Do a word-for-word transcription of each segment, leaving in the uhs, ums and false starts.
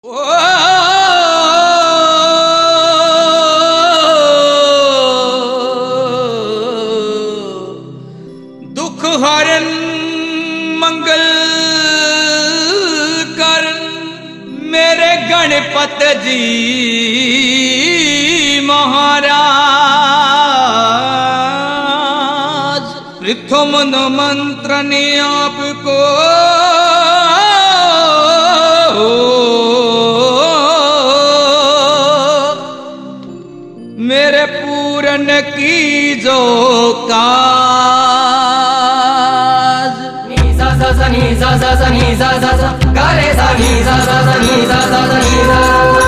दुख हरन मंगल कर मेरे गणपत जी महाराज। प्रथम मंत्र ने आपको मेरे पूरन की जो काज। नी सा सा सा नी सा सा सा नी सा सा सा गा रे सा नी सा सा सा नी सा सा सा नी सा सा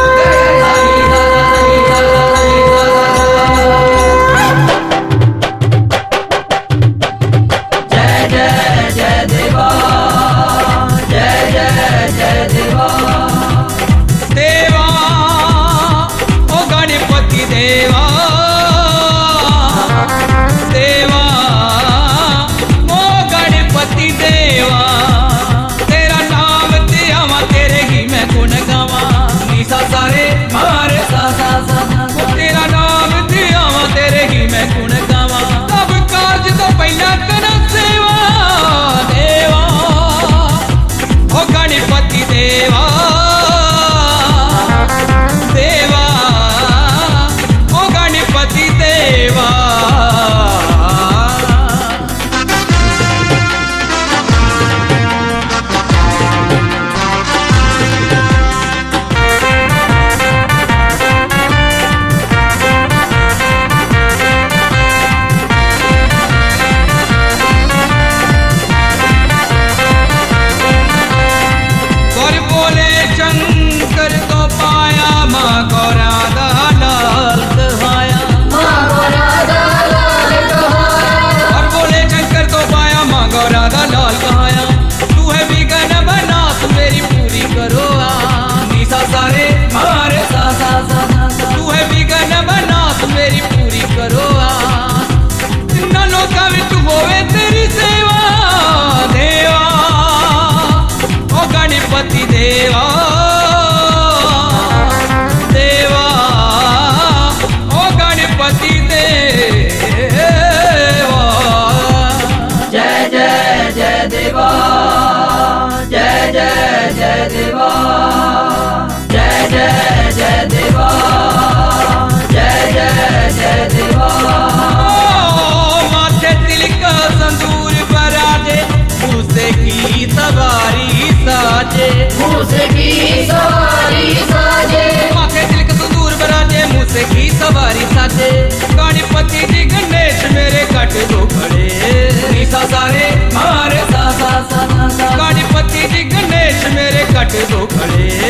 मुझसे की सवारी साजे, माथे तिलक सिंदूर बराजे, मुझसे की सवारी साजे। गणपति जी गणेश मेरे कट दो खड़े, सा सारे मारे सा सा सा सा। गणपति जी गणेश मेरे कट दो खड़े।